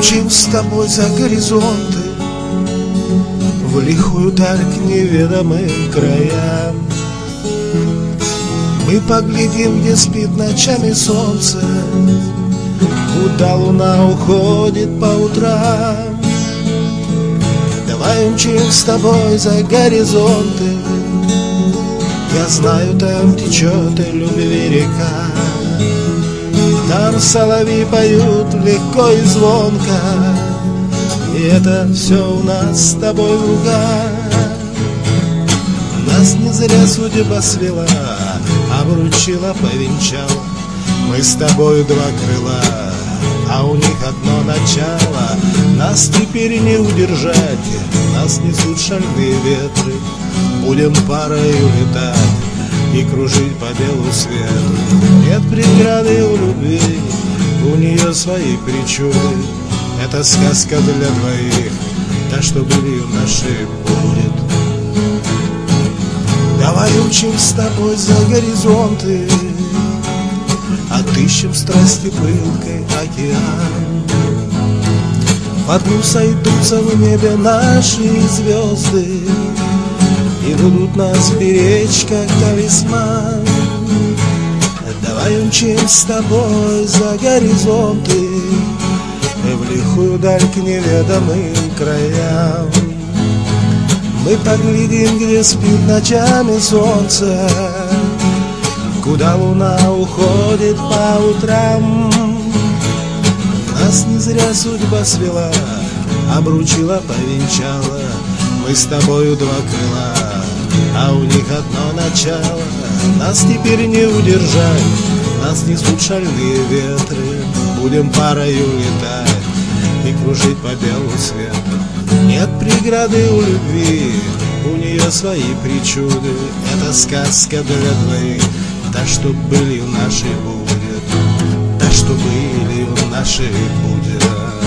умчим с тобой за горизонты, в лихую даль к неведомым краям. Мы поглядим, где спит ночами солнце, куда луна уходит по утрам. Давай умчим с тобой за горизонты, я знаю, там течет и любви река. Там соловьи поют легко и звонко, и это все у нас с тобой в руках. Нас не зря судьба свела, обручила, повенчала. Мы с тобою два крыла, а у них одно начало. Нас теперь не удержать, нас несут шальные ветры. Будем парой улетать и кружить по белу свету. Нет преграды у любви, у нее свои причуды. Это сказка для двоих, та, что были наши, будет. Давай учим с тобой за горизонты, отыщем страсти пылкой океан. В одну сойдутся в небе наши звезды и будут нас беречь, как талисман. Давай умчим с тобой за горизонты, в лихую даль к неведомым краям. Мы поглядим, где спит ночами солнце, куда луна уходит по утрам. Нас не зря судьба свела, обручила, повенчала. Мы с тобою два крыла, а у них одно начало. Нас теперь не удержать, нас несут шальные ветры. Будем парою летать и кружить по белу свету. Нет преграды у любви, у нее свои причуды. Это сказка для двоих, та, что были в нашей будет, та, что были в нашей будет.